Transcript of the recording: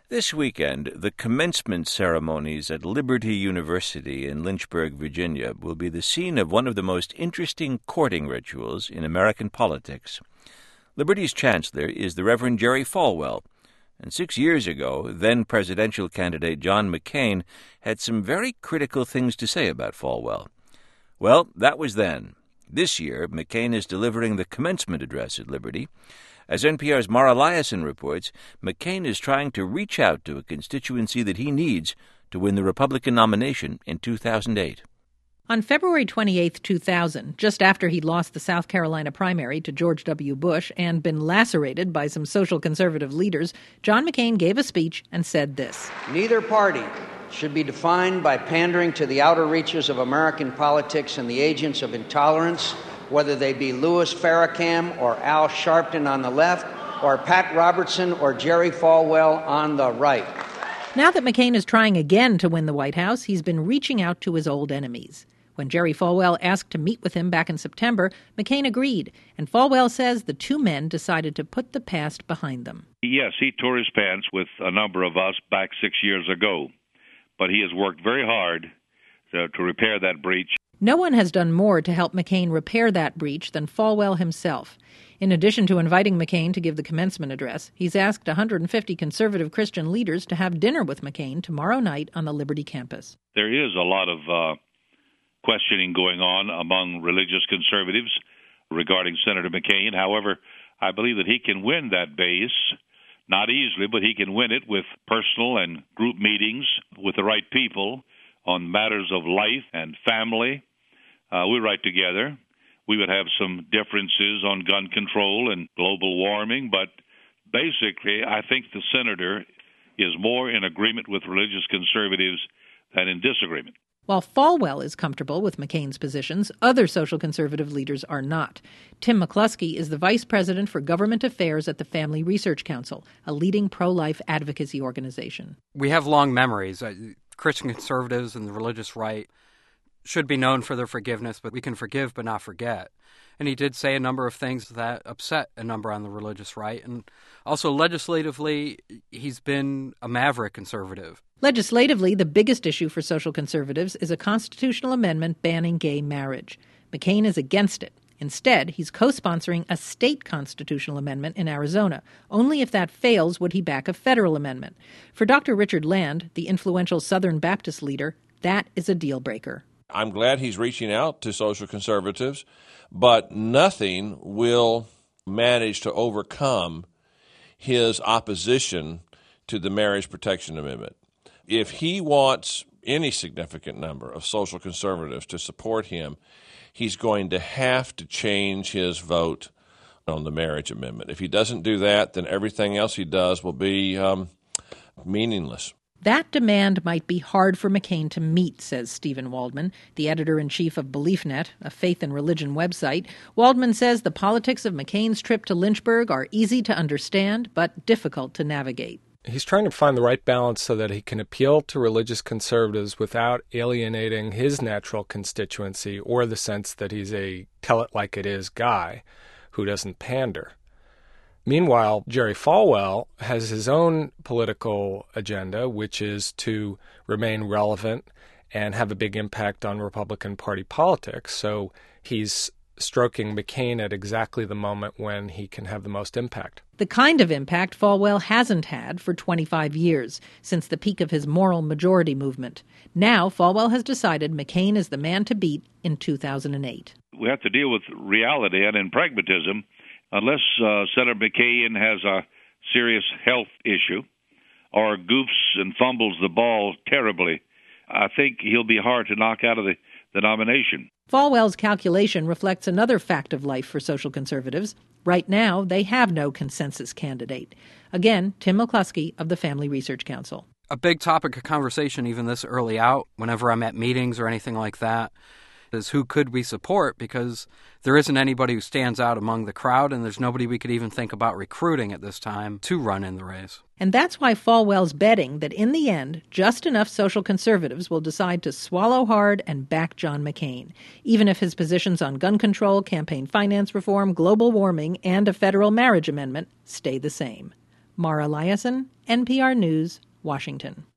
This weekend, the commencement ceremonies at Liberty University in Lynchburg, Virginia, will be the scene of one of the most interesting courting rituals in American politics. Liberty's chancellor is the Reverend Jerry Falwell, and 6 years ago, then presidential candidate John McCain had some very critical things to say about Falwell. Well, that was then. This year, McCain is delivering the commencement address at Liberty. As NPR's Mara Liasson reports, McCain is trying to reach out to a constituency that he needs to win the Republican nomination in 2008. On February 28, 2000, just after he'd lost the South Carolina primary to George W. Bush and been lacerated by some social conservative leaders, John McCain gave a speech and said this: "Neither party should be defined by pandering to the outer reaches of American politics and the agents of intolerance, whether they be Louis Farrakhan or Al Sharpton on the left, or Pat Robertson or Jerry Falwell on the right." Now that McCain is trying again to win the White House, he's been reaching out to his old enemies. When Jerry Falwell asked to meet with him back in September, McCain agreed, and Falwell says the two men decided to put the past behind them. Yes, he tore his pants with a number of us back 6 years ago, but he has worked very hard to repair that breach. No one has done more to help McCain repair that breach than Falwell himself. In addition to inviting McCain to give the commencement address, he's asked 150 conservative Christian leaders to have dinner with McCain tomorrow night on the Liberty campus. There is a lot of questioning going on among religious conservatives regarding Senator McCain. However, I believe that he can win that base, not easily, but he can win it with personal and group meetings with the right people on matters of life and family. We're right together. We would have some differences on gun control and global warming, but basically I think the senator is more in agreement with religious conservatives than in disagreement. While Falwell is comfortable with McCain's positions, other social conservative leaders are not. Tim McCluskey is the vice president for government affairs at the Family Research Council, a leading pro-life advocacy organization. We have long memories. Christian conservatives and the religious right should be known for their forgiveness, but we can forgive but not forget. And he did say a number of things that upset a number on the religious right. And also legislatively, he's been a maverick conservative. Legislatively, the biggest issue for social conservatives is a constitutional amendment banning gay marriage. McCain is against it. Instead, he's co-sponsoring a state constitutional amendment in Arizona. Only if that fails would he back a federal amendment. For Dr. Richard Land, the influential Southern Baptist leader, that is a deal breaker. I'm glad he's reaching out to social conservatives, but nothing will manage to overcome his opposition to the Marriage Protection Amendment. If he wants any significant number of social conservatives to support him, he's going to have to change his vote on the marriage amendment. If he doesn't do that, then everything else he does will be meaningless. That demand might be hard for McCain to meet, says Stephen Waldman, the editor-in-chief of BeliefNet, a faith and religion website. Waldman says the politics of McCain's trip to Lynchburg are easy to understand, but difficult to navigate. He's trying to find the right balance so that he can appeal to religious conservatives without alienating his natural constituency or the sense that he's a tell-it-like-it-is guy who doesn't pander. Meanwhile, Jerry Falwell has his own political agenda, which is to remain relevant and have a big impact on Republican Party politics. So he's stroking McCain at exactly the moment when he can have the most impact. The kind of impact Falwell hasn't had for 25 years, since the peak of his moral majority movement. Now, Falwell has decided McCain is the man to beat in 2008. We have to deal with reality and in pragmatism. Unless Senator McCain has a serious health issue or goofs and fumbles the ball terribly, I think he'll be hard to knock out of the nomination. Falwell's calculation reflects another fact of life for social conservatives. Right now, they have no consensus candidate. Again, Tim McCluskey of the Family Research Council. A big topic of conversation even this early out, whenever I'm at meetings or anything like that, is who could we support, because there isn't anybody who stands out among the crowd, and there's nobody we could even think about recruiting at this time to run in the race. And that's why Falwell's betting that in the end, just enough social conservatives will decide to swallow hard and back John McCain, even if his positions on gun control, campaign finance reform, global warming, and a federal marriage amendment stay the same. Mara Liasson, NPR News, Washington.